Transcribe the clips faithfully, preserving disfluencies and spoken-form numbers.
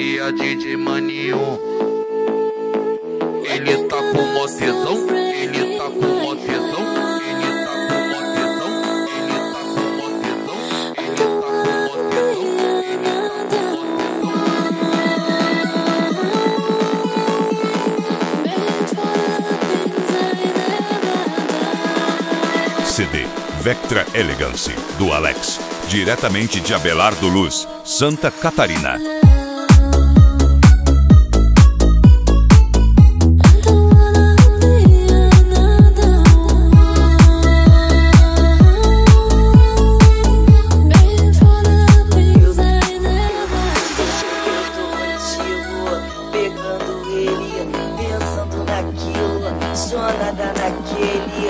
Ele é D J Maninho. Ele tá com mó tesão. Ele tá com mó tesão. Ele tá com mó tesão. Ele tá com mó tesão. Ele tá com mó tesão. C D Vectra Elegance, do Alex, diretamente de Abelardo Luz, Santa Catarina. Pegando ele, pensando naquilo, só nada naquele.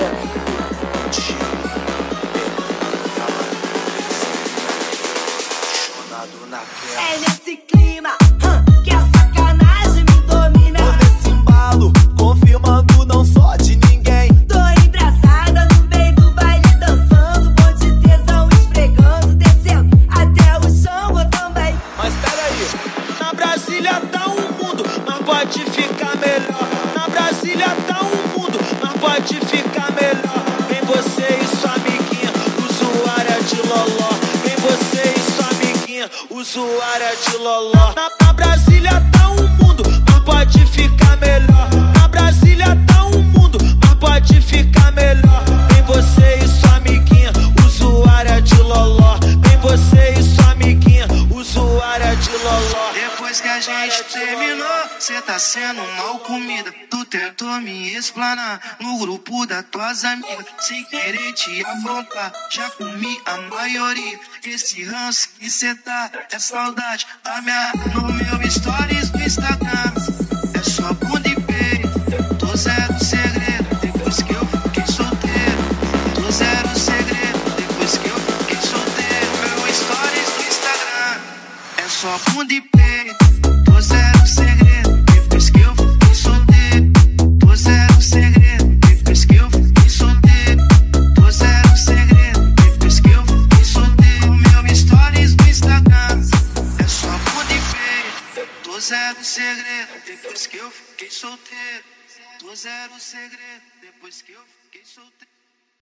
É nesse clima hum, que a sacanagem me domina. Tô nesse embalo, confirmando não só de ninguém. Tô embrasada no meio do baile, dançando, bom de tesão, esfregando, descendo até o chão, eu também. Mas peraí, na Brasília tá um mundo, mas pode ficar melhor. Na Brasília tá um mundo, mas pode ficar melhor. Vem você e sua amiguinha, usuária de loló. Vem você e sua amiguinha, usuária de loló. Na, na Brasília tá um mundo, mas pode ficar melhor. Na Brasília tá um mundo, mas pode ficar melhor. Vem você e sua amiguinha, usuária de loló. Vem você e sua amiguinha, usuária de loló. Depois que a gente terminou, cê tá sendo mal comida. Tu tentou me explanar no grupo das tuas amigas, sem querer te afrontar. Já comi a maioria. Esse ranço que cê tá é saudade da minha. No meu stories do Instagram é só bunda e peito. Tô zero segredo depois que eu fiquei solteiro. Tô zero segredo depois que eu fiquei solteiro. Meu stories do Instagram é só bunda e peito. Tô zero segredo depois que eu fiquei solteiro. Tô zero segredo depois que eu fiquei solteiro. Tô zero segredo depois que eu fiquei solteiro. Meu stories do Instagram é só bunda e peito. Tô zero segredo depois que eu fiquei solteiro. Tô zero segredo depois que eu fiquei solteiro.